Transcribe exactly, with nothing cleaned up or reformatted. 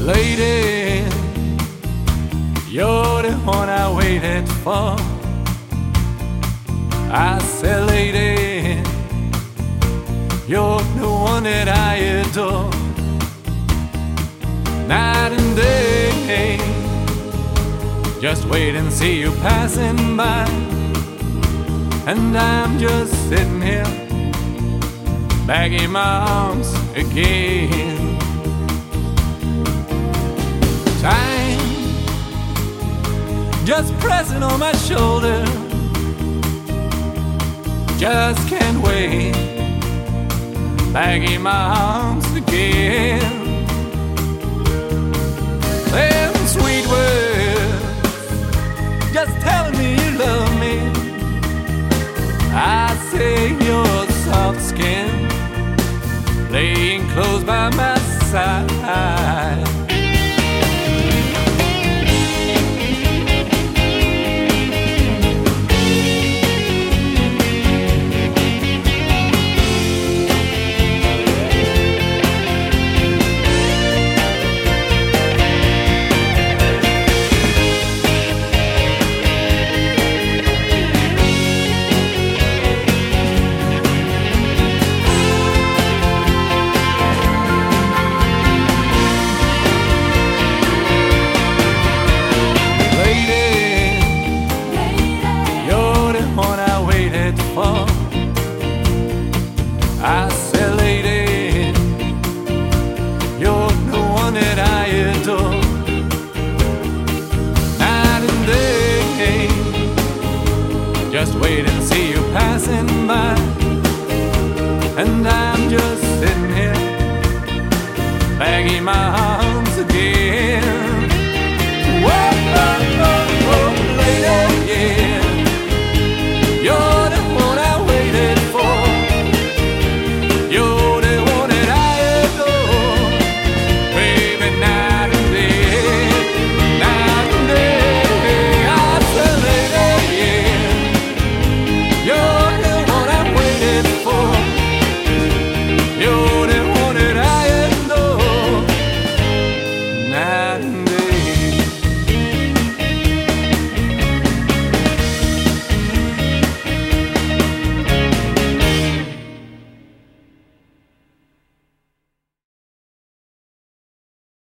Lady, you're the one I waited for. I said, lady, you're the one that I adore. Night and day, just wait and see you passing by. And I'm just sitting here, back in my arms again. Time just pressing on my shoulder, just can't wait, back in my arms again. Them sweet words, just telling me you love me. I say your soft skin, laying close by my side. I said, lady, you're the one that I adore. Night and day, just wait and see you passing by. And I'm just sitting here, back in my arms again.